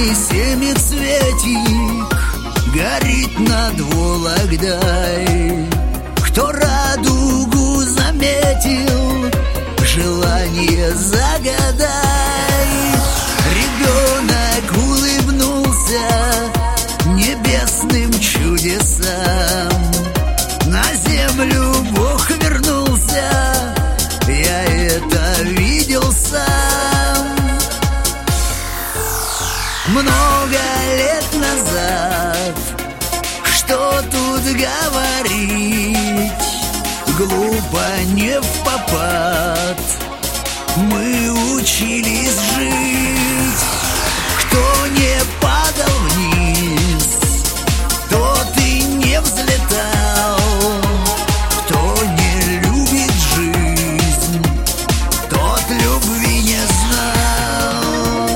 Красный семицветик горит над Вологдой. Кто радугу заметил, желание загадай. Ребенок улыбнулся небесным чудесам. На землю Бог вернулся, я это видел сам. Много лет назад, что тут говорить, глупо не впопад мы учились жить. Кто не падал вниз, тот и не взлетал. Кто не любит жизнь, тот любви не знал.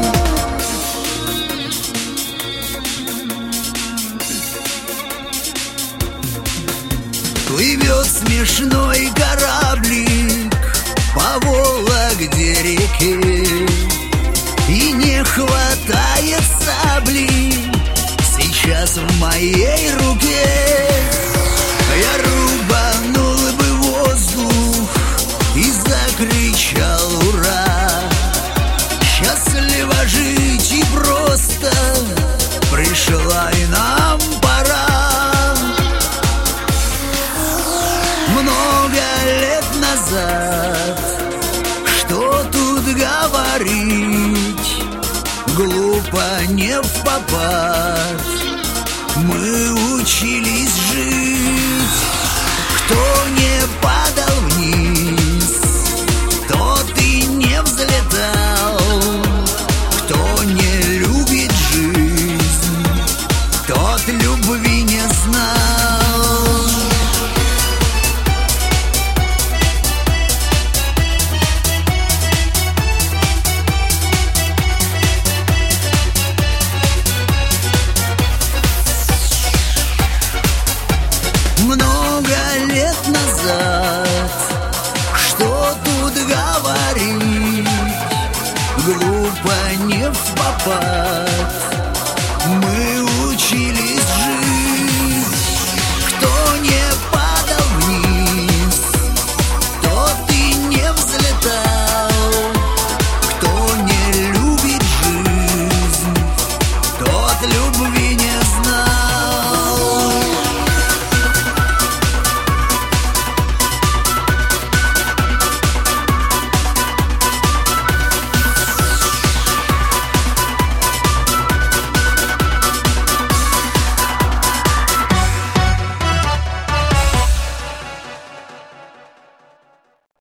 Плывет смешной кораблик по Вологде реке, и не хватает сабли сейчас в моей руке. Я рубанул бы воздух и закричал ура. Счастливо жить и просто пришла и нам пора. Много лет назад, что тут говорить, глупо не впопад мы учились жить. Кто не падал вниз, тот и не взлетал. Кто не любит жизнь, тот любви не знал. Много лет назад, что тут говорить, глупо не впопад мы